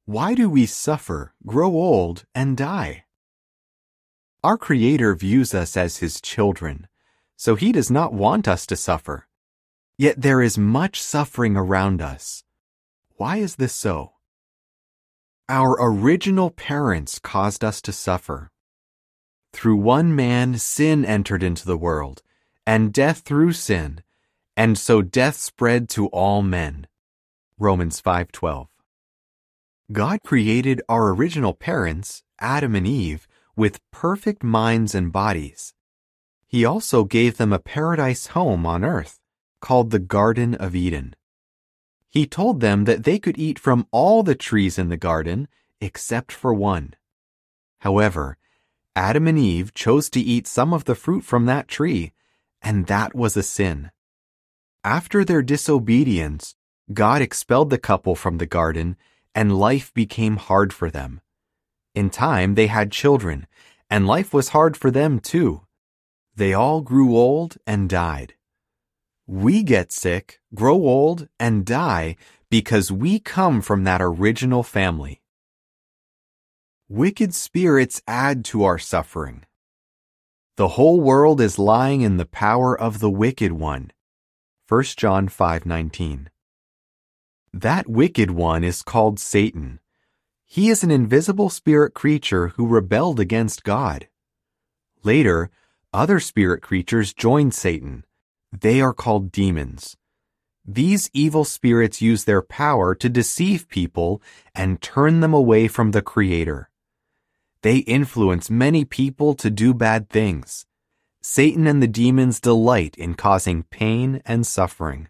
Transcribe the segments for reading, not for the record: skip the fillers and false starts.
Why do we suffer, grow old, and die? Our Creator views us as His children, so He does not want us to suffer. Yet there is much suffering around us. Why is this so? Our original parents caused us to suffer. Through one man sin entered into the world, and death through sin, and so death spread to all men. Romans 5:12. God created our original parents, Adam and Eve, with perfect minds and bodies. He also gave them a paradise home on earth, called the Garden of Eden. He told them that they could eat from all the trees in the garden except for one. However, Adam and Eve chose to eat some of the fruit from that tree, and that was a sin. After their disobedience, God expelled the couple from the garden, and life became hard for them. In time, they had children, and life was hard for them too. They all grew old and died. We get sick, grow old, and die because we come from that original family. Wicked spirits add to our suffering. The whole world is lying in the power of the wicked one. 1 John 5:19. That wicked one is called Satan. He is an invisible spirit creature who rebelled against God. Later, other spirit creatures joined Satan. They are called demons. These evil spirits use their power to deceive people and turn them away from the Creator. They influence many people to do bad things. Satan and the demons delight in causing pain and suffering.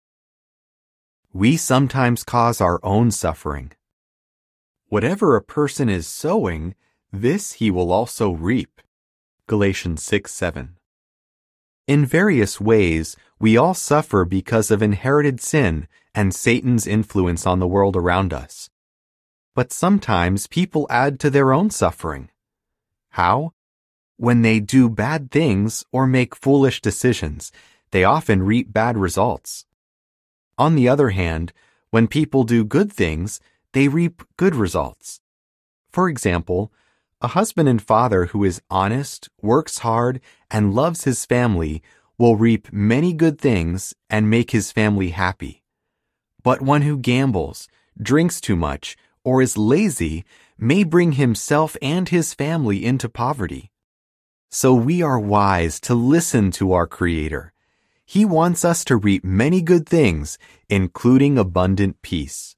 We sometimes cause our own suffering. Whatever a person is sowing, this he will also reap. Galatians 6:7. In various ways, we all suffer because of inherited sin and Satan's influence on the world around us. But sometimes people add to their own suffering. How? When they do bad things or make foolish decisions, they often reap bad results. On the other hand, when people do good things, they reap good results. For example, a husband and father who is honest, works hard, and loves his family will reap many good things and make his family happy. But one who gambles, drinks too much, or is lazy may bring himself and his family into poverty. So we are wise to listen to our Creator. He wants us to reap many good things, including abundant peace.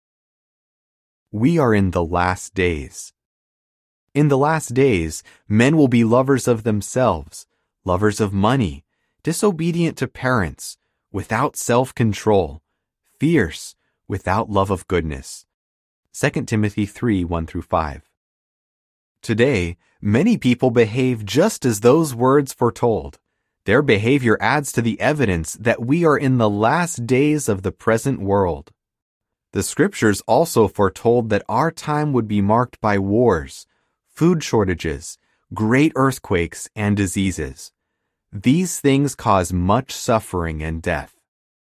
We are in the last days. In the last days, men will be lovers of themselves, lovers of money, disobedient to parents, without self-control, fierce, without love of goodness. 2 Timothy 3:1-5. Today, many people behave just as those words foretold. Their behavior adds to the evidence that we are in the last days of the present world. The scriptures also foretold that our time would be marked by wars, food shortages, great earthquakes, and diseases. These things cause much suffering and death.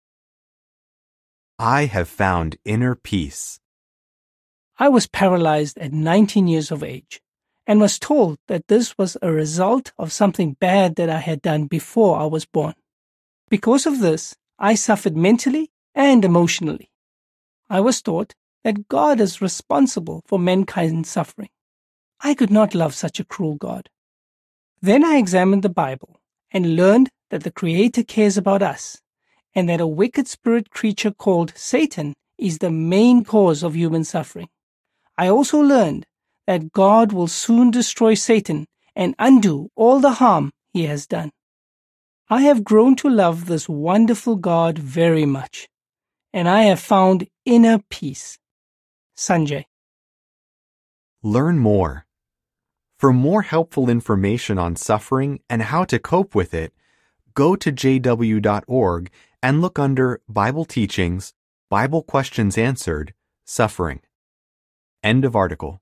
I have found inner peace. I was paralyzed at 19 years of age and was told that this was a result of something bad that I had done before I was born. Because of this, I suffered mentally and emotionally. I was taught that God is responsible for mankind's suffering. I could not love such a cruel God. Then I examined the Bible and learned that the Creator cares about us and that a wicked spirit creature called Satan is the main cause of human suffering. I also learned that God will soon destroy Satan and undo all the harm he has done. I have grown to love this wonderful God very much, and I have found inner peace. Sanjay. Learn more. For more helpful information on suffering and how to cope with it, go to jw.org and look under Bible Teachings, Bible Questions Answered, Suffering. End of article.